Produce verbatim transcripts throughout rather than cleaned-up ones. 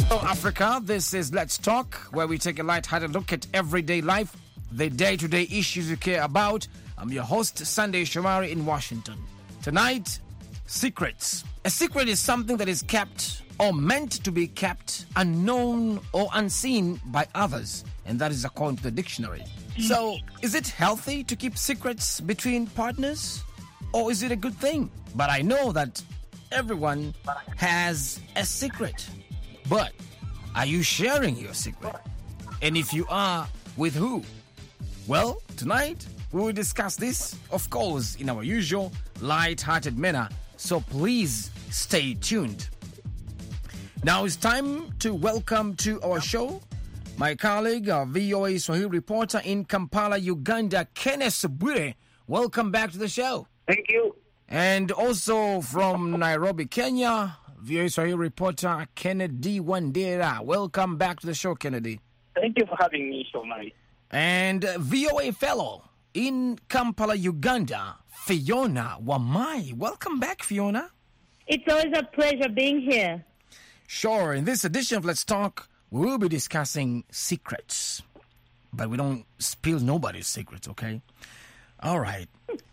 Hello, Africa. This is Let's Talk, where we take a light-hearted look at everyday life, the day-to-day issues you care about. I'm your host, Sunday Shomari in Washington. Tonight, secrets. A secret is something that is kept or meant to be kept unknown or unseen by others, and that is according to the dictionary. So, is it healthy to keep secrets between partners, or is it a good thing? But I know that everyone has a secret. But are you sharing your secret? And if you are, with who? Well, tonight we will discuss this, of course, in our usual light-hearted manner. So please stay tuned. Now it's time to welcome to our show my colleague, our V O A Swahili reporter in Kampala, Uganda, Kenneth Bwire. Welcome back to the show. Thank you. And also from Nairobi, Kenya, V O A Swahili reporter Kennedy Wandera. Welcome back to the show, Kennedy. Thank you for having me, Shomari. And V O A fellow in Kampala, Uganda, Fiona Wamai. Welcome back, Fiona. It's always a pleasure being here. Sure. In this edition of Let's Talk, we will be discussing secrets. But we don't spill nobody's secrets, okay? All right.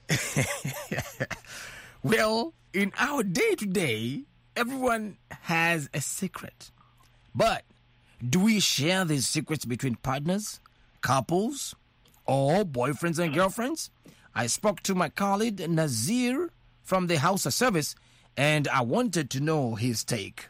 Well, in our day-to-day, everyone has a secret. But do we share these secrets between partners, couples, or boyfriends and girlfriends? I spoke to my colleague Nazir from the House of Service, and I wanted to know his take.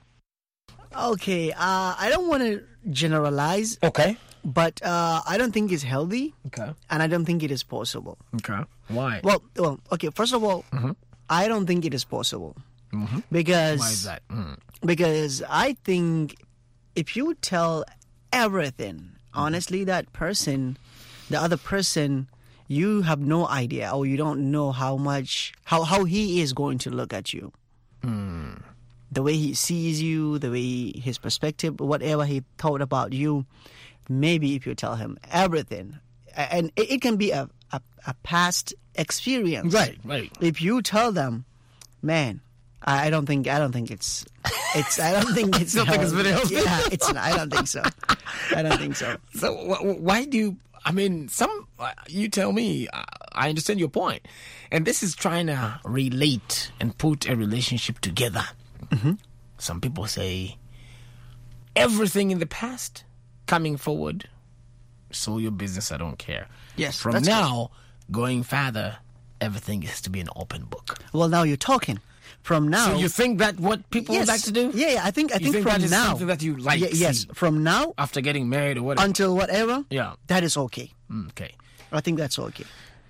Okay, uh, I don't want to generalize. Okay. But uh, I don't think it's healthy. Okay. And I don't think it is possible. Okay. Why? Well, well, okay, first of all, mm-hmm. I don't think it is possible. Mm-hmm. Because, why is that? Mm. Because I think if you tell everything, mm-hmm. honestly, that person, the other person, you have no idea or you don't know how much, how, how he is going to look at you. Mm. The way he sees you, the way his perspective, whatever he thought about you. Maybe if you tell him everything, and it, it can be a, a, a past experience. Right, right. If you tell them, man, I, I don't think I don't think it's it's I don't think it's you don't think it's very healthy? Yeah, it's I don't think so. I don't think so. So wh- why do you? I mean, some you tell me. I, I understand your point, and this is trying to relate and put a relationship together. Mm-hmm. Some people say everything in the past coming forward, so your business, I don't care. Yes. From that's now, good. Going further, everything is to be an open book. Well, now you're talking. From now, so you think that what people yes, would like to do? Yeah, yeah I think I you think, think from that is now, something that you like. Yeah, yes, from now after getting married or whatever, until whatever. Yeah, that is okay. Mm, okay, I think that's okay.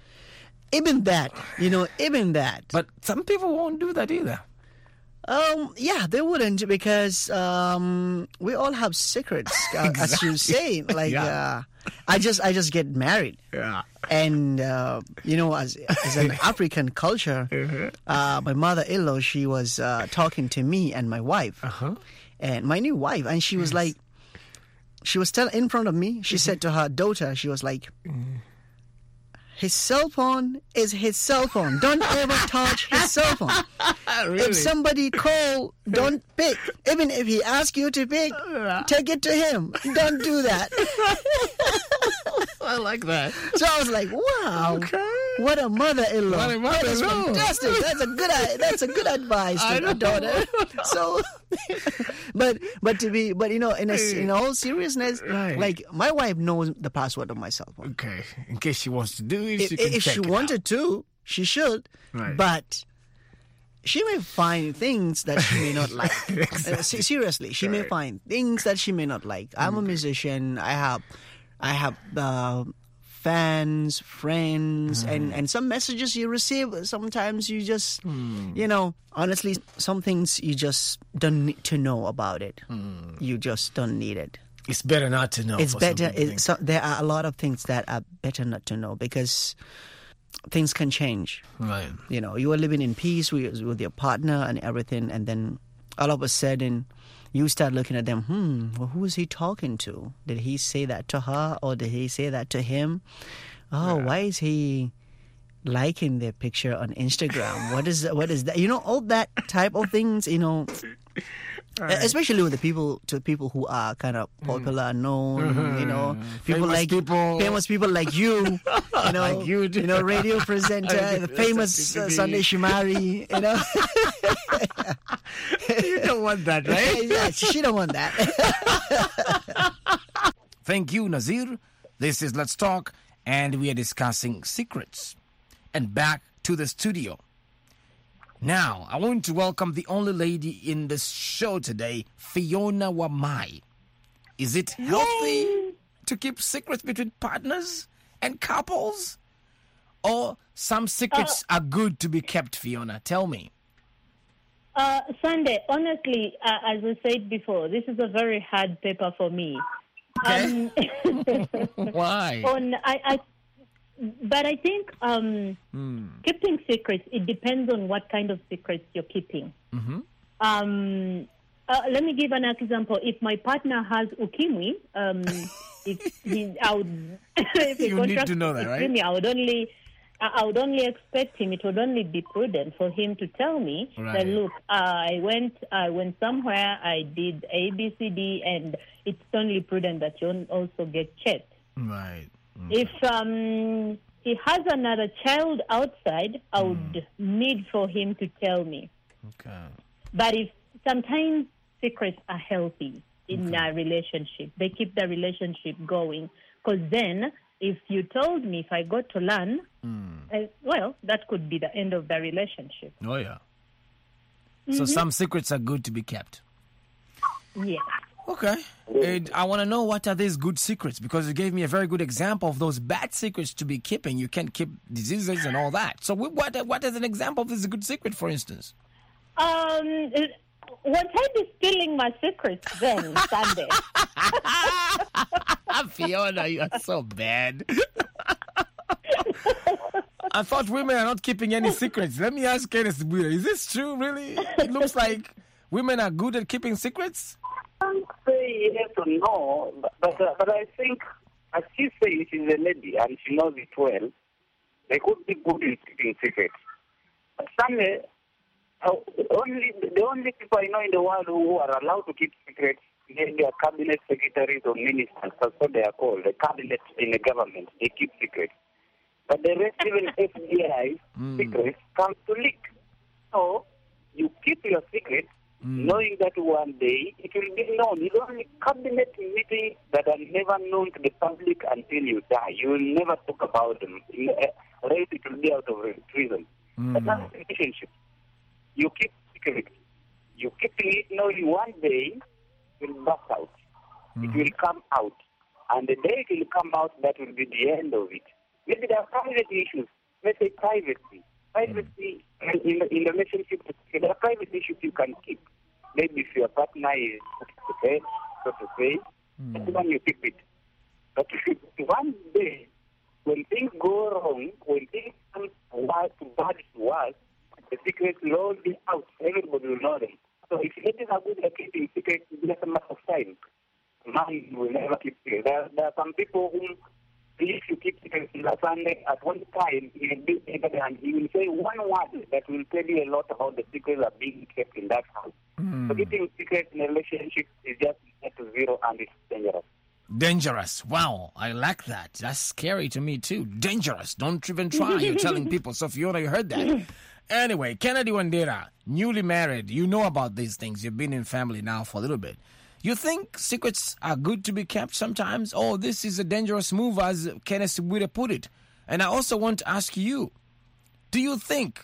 Even that, you know, even that. But some people won't do that either. Um, yeah, they wouldn't because um, we all have secrets, uh, exactly. as you say. Like, yeah. uh, I just, I just get married, yeah, and uh, you know, as as an African culture, uh-huh. uh, my mother-in-law, she was uh, talking to me and my wife, uh-huh. and my new wife, and she was yes. like, she was still in front of me. She mm-hmm. said to her daughter, she was like. Mm. His cell phone is his cell phone. Don't ever touch his cell phone. Really? If somebody call, don't pick. Even if he asks you to pick, take it to him. Don't do that. I like that. So I was like, wow. Okay. What a mother-in-law. What a That is mother-in-law. fantastic. That's a good that's a good advice I to a daughter. So but but to be but you know in a, in all seriousness, right. like my wife knows the password of my cell phone. Okay. In case she wants to do it, If, she can if check she it wanted out. to, she should. Right. But she may find things that she may not like. Exactly. Uh, se- seriously, she may Right. find things that she may not like. I'm a musician. I have, I have uh, fans, friends, Mm. and, and some messages you receive. Sometimes you just, Mm. you know, honestly, some things you just don't need to know about it. Mm. You just don't need it. It's better not to know. It's for some better. people, I It's, think. so, there are a lot of things that are better not to know because things can change. Right. You know, you are living in peace with, with your partner and everything, and then all of a sudden you start looking at them, hmm, well, who is he talking to? Did he say that to her or did he say that to him? Oh, Yeah. why is he liking their picture on Instagram? What is what is that? You know, all that type of things, you know, Right. Especially with the people, to people who are kind of popular, known, mm-hmm. you know, people famous like people. famous people like you, you know, like you, you know, radio presenter, the famous uh, Sunday Shomari, you know. You don't want that, right? Yeah, she don't want that. Thank you, Nazir. This is Let's Talk, and we are discussing secrets. And back to the studio. Now, I want to welcome the only lady in the show today, Fiona Wamai. Is it healthy Yay. to keep secrets between partners and couples? Or some secrets uh, are good to be kept, Fiona? Tell me. Uh, Sunday, honestly, uh, as I said before, this is a very hard paper for me. Okay. Um, Why? On, I, I But I think um, mm. keeping secrets, it depends on what kind of secrets you're keeping. Mm-hmm. Um, uh, let me give an example. If my partner has ukimwi, um, if he, I would, if he you need to know that, ukimwi, right? I would only, I would only expect him. It would only be prudent for him to tell me right. that, look, uh, I went, I went somewhere, I did A, B, C, D, and it's only prudent that you also get checked. Right. Okay. If um, he has another child outside, I would mm. need for him to tell me. Okay. But if sometimes secrets are healthy in okay. a relationship, they keep the relationship going. Because then, if you told me if I got to learn, mm. uh, well, that could be the end of the relationship. Oh, yeah. Mm-hmm. So some secrets are good to be kept. Yeah. Okay. And I want to know, what are these good secrets? Because you gave me a very good example of those bad secrets to be keeping. You can't keep diseases and all that. So what what is an example of this good secret, for instance? Um, won't I be spilling my secrets then, Sunday? Fiona, you are so bad. I thought women are not keeping any secrets. Let me ask Kenneth Bwire, is this true, really? It looks like women are good at keeping secrets? I can't say yes or no, but, but, uh, but I think, as she says, she's a lady and she knows it well, they could be good in keeping secrets. But Sunday, uh, only, the only people I know in the world who are allowed to keep secrets, they, they are cabinet secretaries or ministers, that's what they are called, the cabinet in the government, they keep secrets. But the rest, even F B I mm. secrets, come to leak. So, you keep your secret, Mm. knowing that one day it will be known. It's only cabinet meetings that are never known to the public until you die. You will never talk about them. Right? It will be out of treason. Mm. But that's a relationship. You keep secret. You keep it knowing one day it will bust out. Mm. It will come out. And the day it will come out, that will be the end of it. Maybe there are private issues. Let's say privacy. Privacy mm. in, in the relationship, there are private issues you can keep. Maybe if your partner is okay, so to say, mm. that's when you keep it. But one day, when things go wrong, when things come bad to bad to us, the secrets will all be out. Everybody will know them. So if ladies are good at keeping secrets, it's just a matter of time. Man will never keep secrets. There, there are some people who, if you keep secrets in the Sunday, at one time, he will be and he will say one word that will tell you a lot about the secrets that are being kept in that house. Mm. So keeping secrets in a relationship is just at zero and it's dangerous. Dangerous. Wow, I like that. That's scary to me too. Dangerous. Don't even try. You're telling people. So Fiona, you heard that. Anyway, Kennedy Wandera, newly married. You know about these things. You've been in family now for a little bit. You think secrets are good to be kept sometimes? Oh, this is a dangerous move, as Kenneth Bwire put it. And I also want to ask you, do you think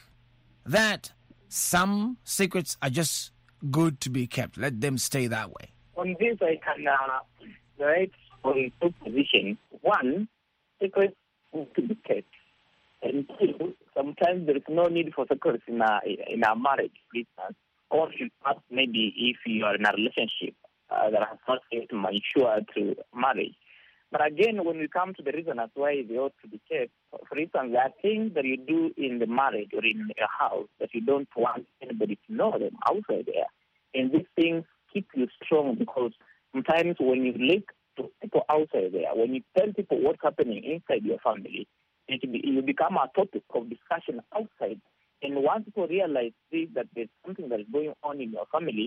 that some secrets are just good to be kept? Let them stay that way. On this, I can uh, write on two positions. One, secrets need to be kept. And two, sometimes there is no need for secrets in a, in a marriage, business, or in fact, maybe if you are in a relationship uh, that has not yet matured to marriage. But again, when we come to the reason as why they ought to be kept, for instance, there are things that you do in the marriage or in a house that you don't want anybody to know them outside there. And these things keep you strong because sometimes when you relate to people outside there, when you tell people what's happening inside your family, it be, you become a topic of discussion outside. And once people realize this, that there's something that is going on in your family,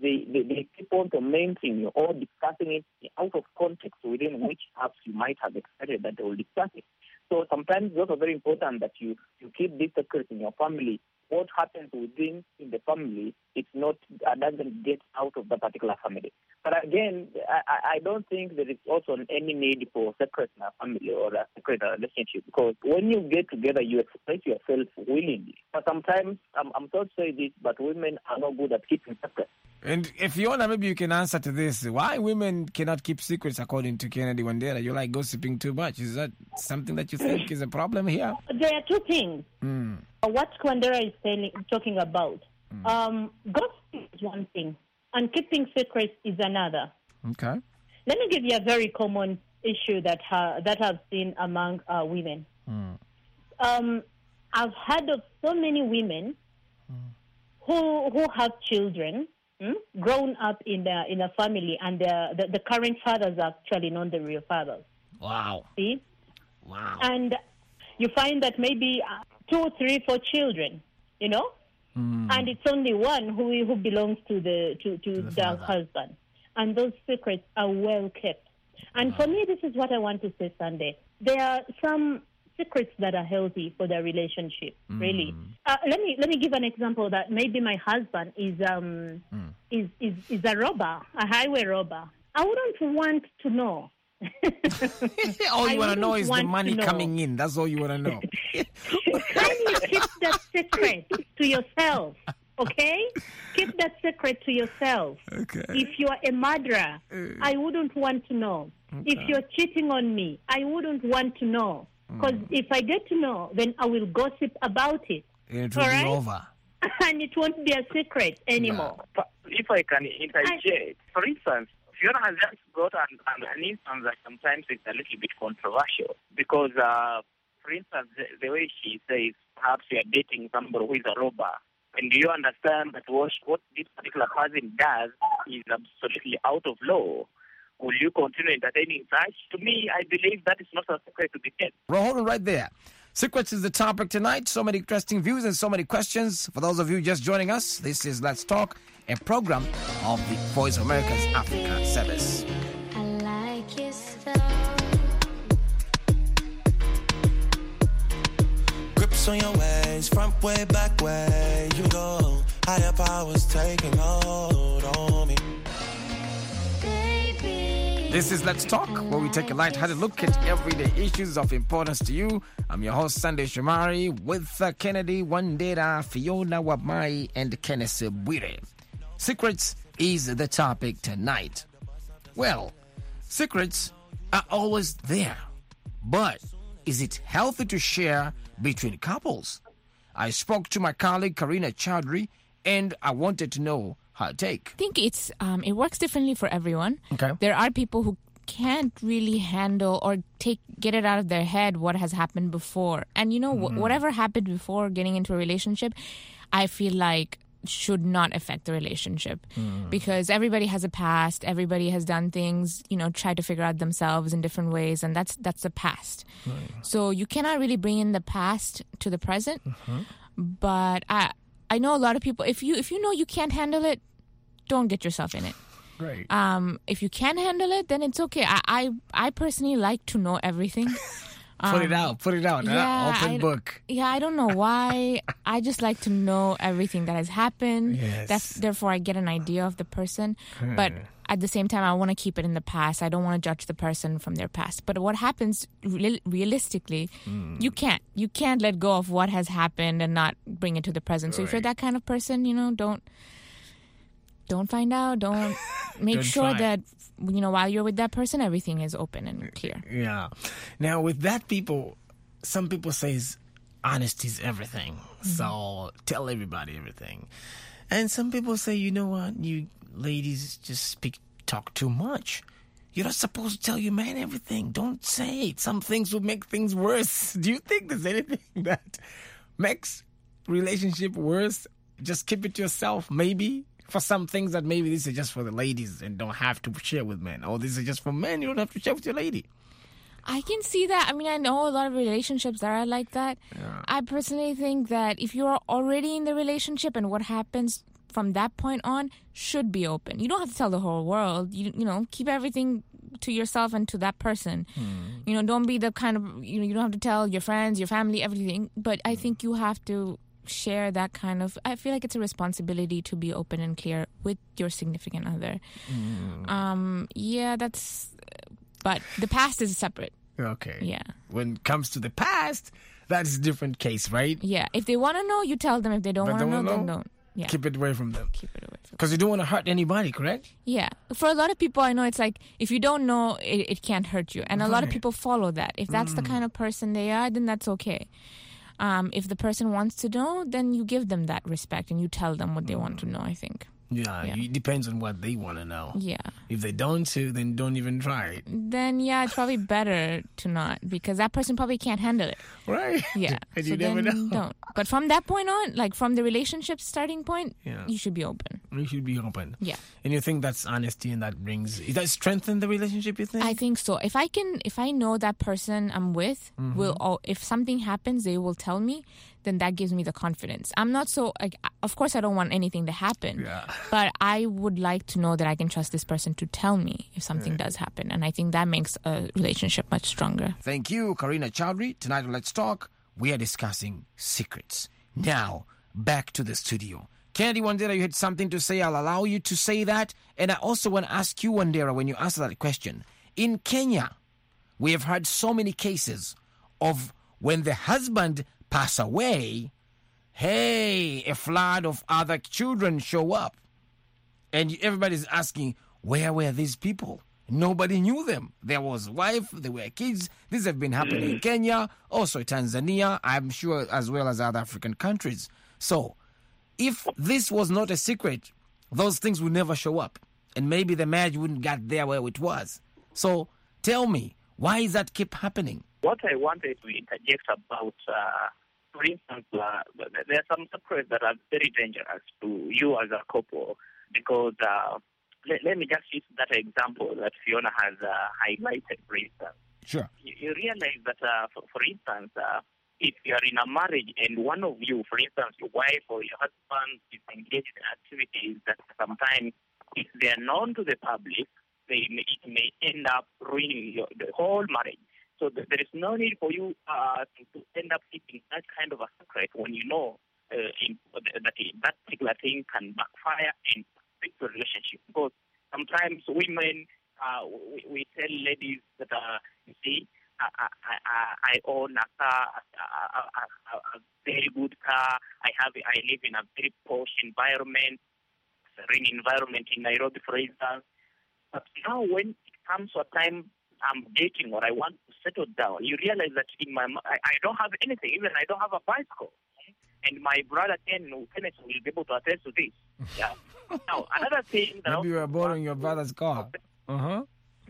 they, they, they keep on tormenting you or discussing it out of context within which perhaps you might have expected that they will discuss it. So sometimes it's also very important that you, you keep this secret in your family. What happens within in the family, it's not uh, doesn't get out of the particular family. But again, I, I don't think there is also any need for secret in a family or a secret relationship, because when you get together, you express yourself willingly. But sometimes, I'm, I'm sorry to say this, but women are not good at keeping secrets. And if you want, maybe you can answer to this. Why women cannot keep secrets according to Kennedy Wandera? You like gossiping too much. Is that something that you think is a problem here? There are two things. Mm. What Wandera is saying, talking about. Mm. Um, gossiping is one thing, and keeping secrets is another. Okay. Let me give you a very common issue that ha- that I've seen among uh, women. Mm. Um, I've heard of so many women mm. who who have children hmm, grown up in the in a family, and the, the the current fathers are actually not the real fathers. Wow. See? Wow. And you find that maybe uh, two, three, four children, you know, mm. and it's only one who who belongs to the to, to, to the, the husband, and those secrets are well kept. And wow. for me, this is what I want to say, Sunday. There are some secrets that are healthy for their relationship. Mm. Really, uh, let me let me give an example. That maybe my husband is um mm. is, is is a robber, a highway robber. I wouldn't want to know. All you want to know is the money coming in. That's all you want to know. Kindly keep that secret to yourself, okay? Keep that secret to yourself. Okay. If you are a murderer, uh, I wouldn't want to know. Okay. If you're cheating on me, I wouldn't want to know. Because mm. if I get to know, then I will gossip about it. It will right? be over. And it won't be a secret anymore. Yeah. If I can interject, for instance, Fiona has just got an, an, an instance that sometimes it's a little bit controversial because, uh, for instance, the, the way she says, perhaps you are dating somebody who is a robber, and do you understand that what, what this particular person does is absolutely out of law? Will you continue entertaining such? To me, I believe that is not a secret to be kept. Well, hold on right there. Secrets is the topic tonight. So many interesting views and so many questions. For those of you just joining us, this is Let's Talk, a program of the Voice of America's Africa Service. I like your style. Grips on your ways, front way, back way, you go. Higher powers taking hold on me. This is Let's Talk, where we take a light-hearted look at everyday issues of importance to you. I'm your host, Sunday Shomari, with uh, Kennedy Wandera, Fiona Wamai, and Kenneth Bwire. Secrets is the topic tonight. Well, secrets are always there, but is it healthy to share between couples? I spoke to my colleague, Karina Chowdhury, and I wanted to know her take. I think it's um, it works differently for everyone. Okay. There are people who can't really handle or take get it out of their head what has happened before. And you know, mm. wh- whatever happened before getting into a relationship, I feel like should not affect the relationship mm. because everybody has a past. Everybody has done things, you know, try to figure out themselves in different ways, and that's that's the past. Right. So you cannot really bring in the past to the present. Mm-hmm. But I. I know a lot of people, if you if you know you can't handle it, don't get yourself in it. Right. Um, if you can handle it, then it's okay. I I, I personally like to know everything. Put um, it out. Put it out. Yeah, huh? Open I, book. Yeah, I don't know why. I just like to know everything that has happened. Yes. That's, therefore, I get an idea of the person. Hmm. But at the same time, I want to keep it in the past. I don't want to judge the person from their past. But what happens real, realistically, mm. you can't. You can't let go of what has happened and not bring it to the present. Right. So if you're that kind of person, you know, don't don't find out. Don't make don't sure try. that, you know, while you're with that person, everything is open and clear. Yeah. Now, with that, people, some people say honesty is everything. Mm-hmm. So tell everybody everything. And some people say, you know what, you ladies just speak, talk too much. You're not supposed to tell your man everything. Don't say it. Some things will make things worse. Do you think there's anything that makes relationship worse? Just keep it to yourself, maybe. For some things that maybe this is just for the ladies and don't have to share with men. Or this is just for men, you don't have to share with your lady. I can see that. I mean, I know a lot of relationships that are like that. Yeah. I personally think that if you're already in the relationship and what happens from that point on, should be open. You don't have to tell the whole world. You you know, keep everything to yourself and to that person. Mm. You know, don't be the kind of, you know, you don't have to tell your friends, your family, everything. But I think you have to share that kind of, I feel like it's a responsibility to be open and clear with your significant other. Mm. Um, yeah, that's, but the past is separate. Okay. Yeah. When it comes to the past, that's a different case, right? Yeah. If they want to know, you tell them. If they don't want to know, know, then don't. Yeah. Keep it away from them. Keep it away from them. Because you don't want to hurt anybody, correct? Yeah. For a lot of people, I know it's like, if you don't know, it, it can't hurt you. And a right. lot of people follow that. If that's mm. the kind of person they are, then that's okay. Um, if the person wants to know, then you give them that respect and you tell them what they want to know, I think. Yeah, yeah. It depends on what they want to know. Yeah. If they don't to, then don't even try it. Then, yeah, it's probably better to not, because that person probably can't handle it. Right. Yeah. And so you never then know. Don't. But from that point on, like from the relationship starting point, yeah. you should be open. You should be open. Yeah. And you think that's honesty and that brings, does that strengthen the relationship, you think? I think so. If I can, if I know that person I'm with, mm-hmm. will, oh, if something happens, they will tell me, then that gives me the confidence. I'm not so, like, of course I don't want anything to happen, yeah. but I would like to know that I can trust this person to tell me if something right. does happen. And I think that makes a relationship much stronger. Thank you, Karina Chowdhury. Tonight on Let's Talk, we are discussing secrets. Now, back to the studio. Kennedy Wandera, you had something to say. I'll allow you to say that. And I also want to ask you, Wandera, when you answer that question. In Kenya, we have heard so many cases of when the husband pass away, hey, a flood of other children show up. And everybody's asking, where were these people? Nobody knew them. There was wife, there were kids. This have been happening in Kenya, also Tanzania, I'm sure, as well as other African countries. So, if this was not a secret, those things would never show up. And maybe the marriage wouldn't get there where it was. So, tell me, why is that keep happening? What I wanted to interject about, uh, for instance, uh, there are some secrets that are very dangerous to you as a couple because, uh, let, let me just use that example that Fiona has uh, highlighted, for instance. Sure. You, you realize that, uh, for, for instance, uh, if you are in a marriage and one of you, for instance, your wife or your husband is engaged in activities that sometimes, if they are known to the public, they may, it may end up ruining your, the whole marriage. So th- there is no need for you uh, to, to end up keeping that kind of a secret when you know uh, in, that that particular thing can backfire and affect the relationship. Because sometimes women, uh, we, we tell ladies that, uh, you see, I, I, I, I own a car, a, a, a, a very good car. I have, I live in a very posh environment, serene environment in Nairobi, for instance. But now when it comes to a time I'm dating or I want to settle down, you realize that in my I, I don't have anything. Even I don't have a bicycle. And my brother Ken, Kenneth will be able to attest to this. Yeah. Now, another thing that maybe you are borrowing your brother's car. Uh-huh.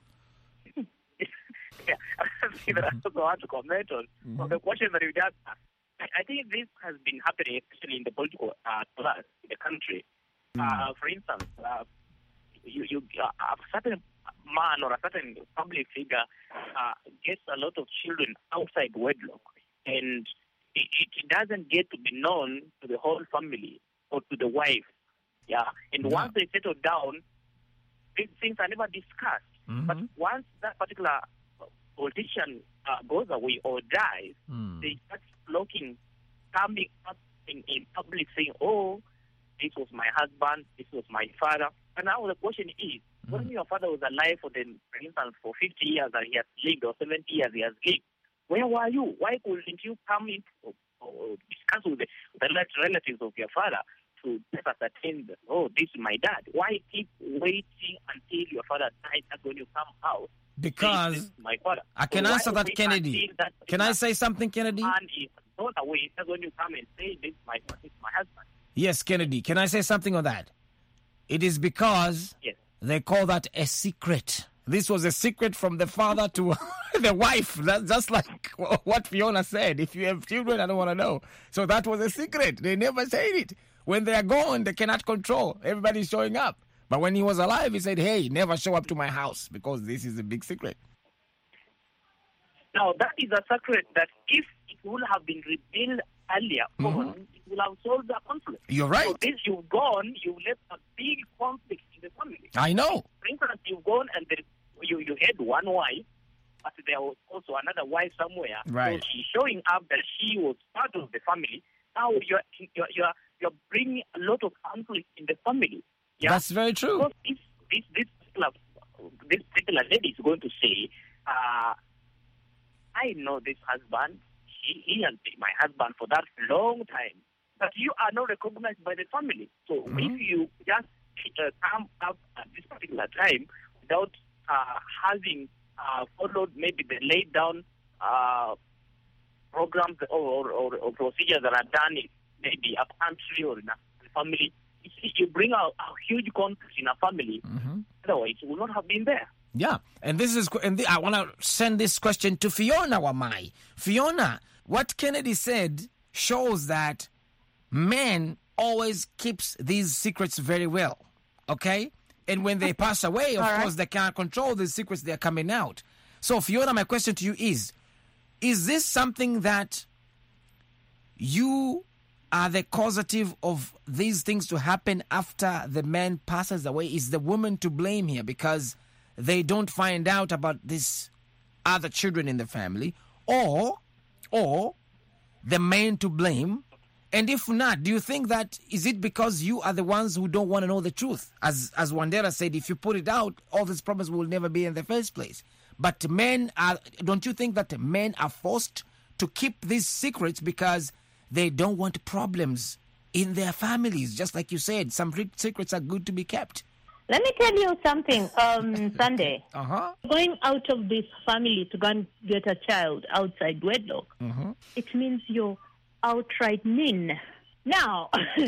Yeah, another thing that I also want to comment on, mm-hmm. on the question that you just asked. I, I think this has been happening, especially in the political uh, class in the country. Mm-hmm. Uh, for instance, uh, you, you uh, a certain man or a certain public figure uh, gets a lot of children outside wedlock, and it, it doesn't get to be known to the whole family or to the wife. Yeah, and yeah. once they settle down, these things are never discussed. Mm-hmm. But once that particular politician uh, goes away or dies, mm. they start flocking, coming up in, in public saying, "Oh, this was my husband, this was my father." And now the question is, mm. when your father was alive for, the, for instance, for fifty years and he has lived, or seventy years he has lived, where were you? Why couldn't you come in or, or discuss with the, the relatives of your father to ascertain that, oh, this is my dad? Why keep waiting until your father dies? That's when you come out. Because my father. I can so answer that, Kennedy. That can I say something, Kennedy? Man is not away. That's when you come and say, this is my, this is my husband. Yes, Kennedy. Can I say something on that? It is because yes. they call that a secret. This was a secret from the father to the wife. That's just like what Fiona said. If you have children, I don't want to know. So that was a secret. They never said it. When they are gone, they cannot control. Everybody's showing up. But when he was alive, he said, hey, never show up to my house because this is a big secret. Now, that is a secret that if it would have been revealed earlier on, it will have solved the conflict. You're right. So this you've gone, you left a big conflict in the family. I know. For instance, you've gone and there, you, you had one wife, but there was also another wife somewhere. Right. So she's showing up that she was part of the family. Now you're, you're, you're, you're bringing a lot of conflict in the family. Yeah? That's very true. Because this, this, this, particular, this particular lady is going to say, uh, I know this husband. He, he has been my husband for that long time. But you are not recognized by the family. So Mm-hmm. if you just uh, come up at this particular time without uh, having uh, followed maybe the laid down uh, programs or, or, or procedures that are done in maybe a country or in a family, you see, you bring out a huge conflict in a family. Mm-hmm. Otherwise, it would not have been there. Yeah, and this is, and the, I want to send this question to Fiona Wamai. Fiona, what Kennedy said shows that men always keeps these secrets very well, okay? And when they pass away, of All right. course, they can't control the secrets that are coming out. So, Fiona, my question to you is, is this something that you are the causative of these things to happen after the man passes away? Is the woman to blame here because they don't find out about this other children in the family, or or the man to blame? And if not, do you think that is it because you are the ones who don't want to know the truth? As as Wandera said, if you put it out, all these problems will never be in the first place. But men are, don't you think that men are forced to keep these secrets because they don't want problems in their families? Just like you said, some re- secrets are good to be kept. Let me tell you something, um, Sunday. Uh-huh. Going out of this family to go and get a child outside wedlock, Mm-hmm. it means you're outright mean. Now,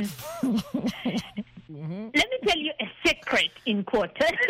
Mm-hmm. let me tell you a secret in court.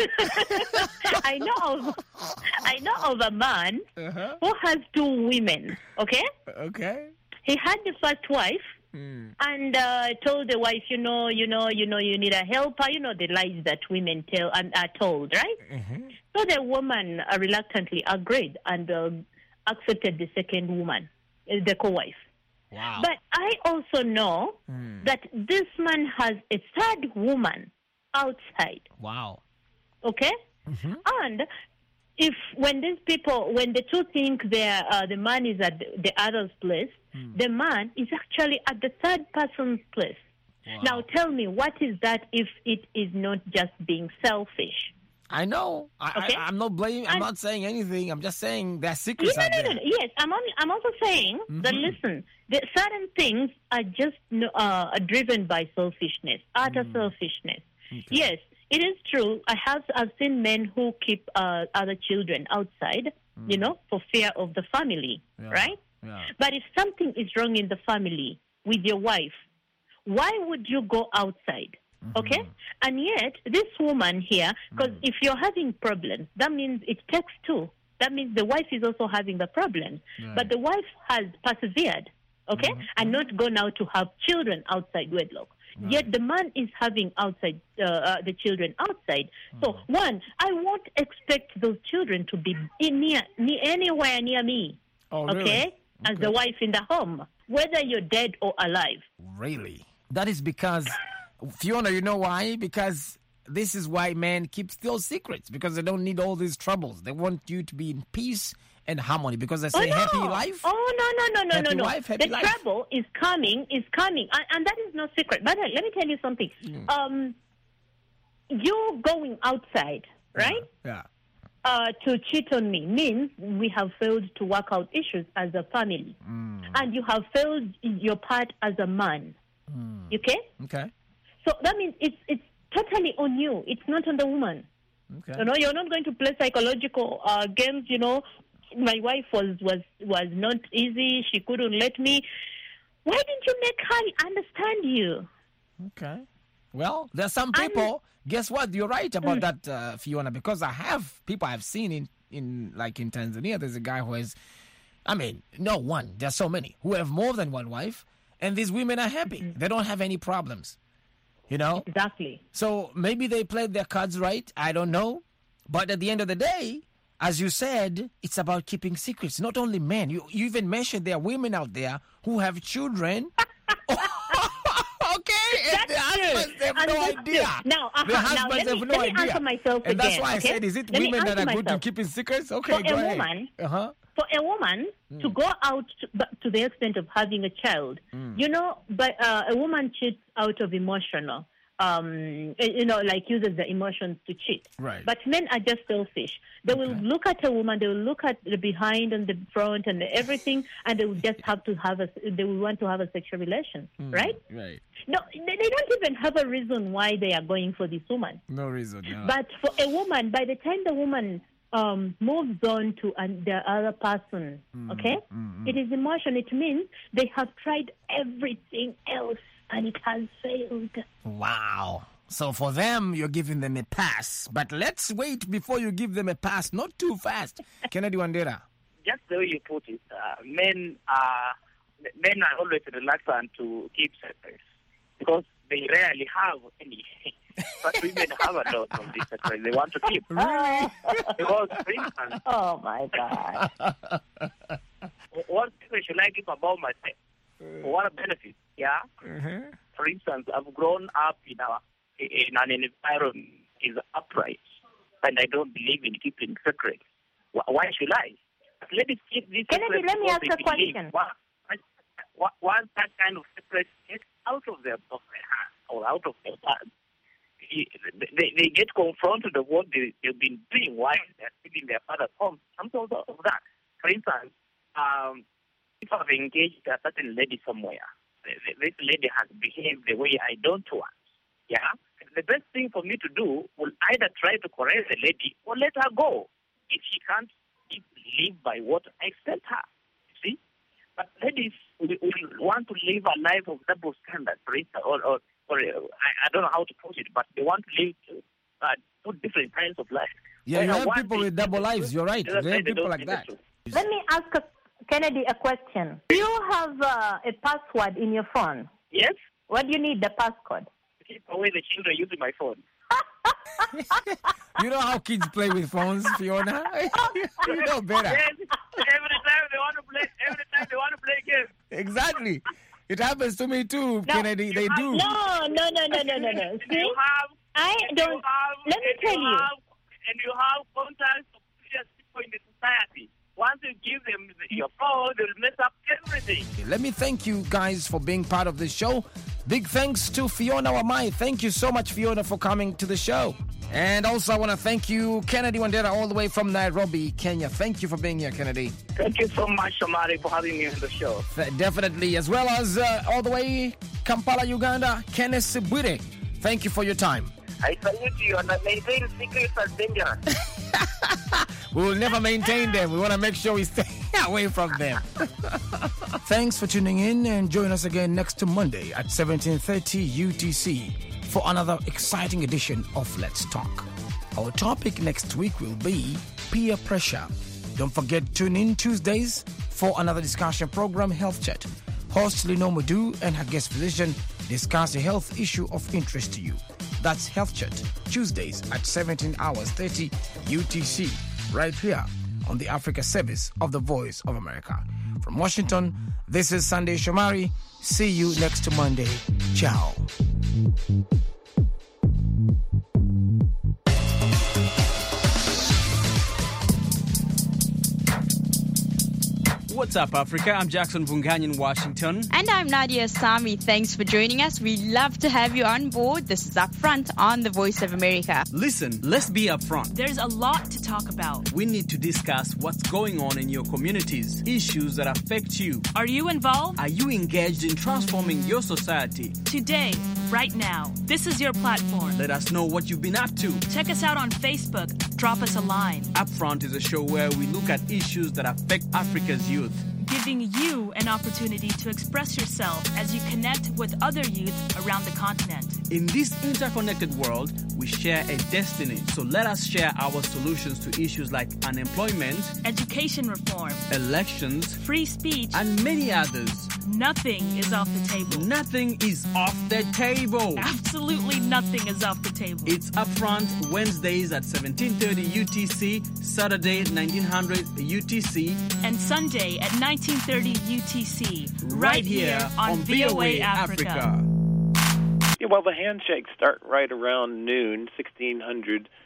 I know of, I know of a man Uh-huh. who has two women, okay? Okay. He had the first wife, Mm. and uh, told the wife, you know, you know, you know, you need a helper. You know the lies that women tell and are told, right? Mm-hmm. So the woman uh, reluctantly agreed and uh, accepted the second woman, uh, the co-wife. Wow. But I also know Mm. that this man has a third woman outside, Wow. okay? Mm-hmm. And if when these people, when the two think they're, uh, the man is at the, the other's place, Mm. the man is actually at the third person's place. Wow. Now tell me, what is that if it is not just being selfish? I know. I, Okay. I, I'm not blaming. I'm And- not saying anything. I'm just saying there are Yeah, secrets no, out no, there. no, no. Yes, I'm only, I'm also saying that Mhm. listen, the certain things are just no- uh, are driven by selfishness, utter Mm. selfishness. Yes, it is true. I have I've seen men who keep uh, other children outside, you know, for fear of the family, Mm. Yeah. right? Yeah. But if something is wrong in the family with your wife, why would you go outside? Mm-hmm. Okay? And yet, this woman here, because Mm. if you're having problems, that means it takes two. That means the wife is also having the problem. Right. But the wife has persevered, okay, Mm-hmm. and not gone out to have children outside wedlock. Yet the man is having outside uh, uh, the children outside. So Mm-hmm. one, I won't expect those children to be in near, near anywhere near me. Oh, Okay? really? As the wife in the home, whether you're dead or alive. Really? That is because, Fiona, you know why? Because this is why men keep those secrets, because they don't need all these troubles. They want you to be in peace and harmony, because they say oh, no. happy life. Oh, no, no, no, no, Happy no, no. wife, happy the life. trouble is coming, is coming. And, and that is no secret. But uh, let me tell you something. Mm. Um, you going outside, right? Yeah. Uh, to cheat on me means we have failed to work out issues as a family. Mm. And you have failed in your part as a man. Mm. Okay? Okay. So that means it's it's totally on you. It's not on the woman. Okay. You know, you're not going to play psychological uh, games. You know, my wife was, was, was not easy. She couldn't let me. Why didn't you make her understand you? Okay. Well, there's some I'm- people. Guess what? You're right about that, uh, Fiona, because I have people I've seen in, in like in Tanzania. There's a guy who has, I mean, no one. There's so many who have more than one wife, and these women are happy. They don't have any problems. You know. Exactly. So maybe they played their cards right. I don't know. But at the end of the day, as you said, it's about keeping secrets. Not only men. You, you even mentioned there are women out there who have children. Okay, and the husbands have And no that's idea. true. Now, uh-huh, the now husbands let me, have no let me idea. answer myself and again. that's why okay? I said, is it Let me women that answer are good to myself. keeping secrets? Okay, For go a ahead. woman, Uh-huh. For a woman Mm. to go out to, but to the extent of having a child, Mm. you know, but uh, a woman cheats out of emotional, um, you know, like uses the emotions to cheat. Right. But men are just selfish. They will Okay. look at a woman, they will look at the behind and the front and everything, and they will just have to have a, they will want to have a sexual relation, Mm. right? Right. No, they they don't even have a reason why they are going for this woman. No reason. No. But for a woman, by the time the woman um, moves on to an, the other person, okay, it is emotion. It means they have tried everything else and it has failed. Wow. So for them, you're giving them a pass. But let's wait before you give them a pass. Not too fast. Kennedy Wandera. Just the way you put it, uh, men are men are always reluctant to keep secrets because they rarely have any. But women have a lot of these secrets they want to keep. Really? Because, for instance, Oh my God! what secret should I keep about myself? For what benefit? Yeah. Uh-huh. For instance, I've grown up in a in an environment is upright, and I don't believe in keeping secrets. Wh- Why should I? But let me keep this. Kennedy, let me ask a question. Once that kind of secret gets out of their of their hands or out of their hands, they, they get confronted of what they, they've been doing while they're sitting in their father's home. Some sort of that. For instance, um, if I've engaged a certain lady somewhere, this lady has behaved the way I don't want. Yeah, the best thing for me to do will either try to correct the lady or let her go if she can't live by what I expect her. See, but ladies will, will want to live a life of double standards, for instance, or, or, or uh, I, I don't know how to put it, but they want to live uh, two different kinds of life. Yeah, you Whether have one people thing with double is lives. true, You're right. the other There are side they people don't like think that. it's true. Let me ask a, Kennedy a question. Do you have uh, a password in your phone? Yes, What do you need the passcode? keep away the children using my phone. You know how kids play with phones, Fiona? You know better. Yes, every time they want to play, every time they want to play games. Exactly. It happens to me too, Kennedy. They do. No, no, no, no, no, no, no. And See, you have, I and don't. you have, Let me and tell you. Have, and you have contacts of serious people in the society. Once you give them your phone, they'll mess up everything. Let me thank you guys for being part of the show. Big thanks to Fiona Wamai. Thank you so much, Fiona, for coming to the show. And also, I want to thank you, Kennedy Wandera, all the way from Nairobi, Kenya. Thank you for being here, Kennedy. Thank you so much, Shamari, for having me on the show. Th- definitely. As well as uh, all the way Kampala, Uganda, Kenneth Sibwire. Thank you for your time. I salute you, and I maintain secrets are dangerous. We will never maintain them. We want to make sure we stay away from them. Thanks for tuning in, and join us again next Monday at seventeen thirty U T C for another exciting edition of Let's Talk. Our topic next week will be peer pressure. Don't forget to tune in Tuesdays for another discussion program, Health Chat. Host Lino Madu and her guest physician discuss a health issue of interest to you. That's Health Chat, Tuesdays at seventeen hours thirty U T C, right here on the Africa service of the Voice of America. From Washington, this is Sunday Shomari. See you next Monday. Ciao. What's up, Africa? I'm Jackson Vunganyi in Washington. And I'm Nadia Sami. Thanks for joining us. We love to have you on board. This is Upfront on the Voice of America. Listen, let's be upfront. There's a lot to talk about. We need to discuss what's going on in your communities, issues that affect you. Are you involved? Are you engaged in transforming your society? Today, right now, this is your platform. Let us know what you've been up to. Check us out on Facebook. Drop us a line. Upfront is a show where we look at issues that affect Africa's youth. Give giving you an opportunity to express yourself as you connect with other youth around the continent. In this interconnected world, we share a destiny. So let us share our solutions to issues like unemployment, education reform, elections, free speech, and many others. Nothing is off the table. Nothing is off the table. Absolutely nothing is off the table. It's Upfront Wednesdays at seventeen thirty U T C, Saturday nineteen hundred U T C, and Sunday at nineteen thirty U T C, right, right here on, on V O A Africa. Africa. Yeah, well, the handshakes start right around noon, sixteen hundred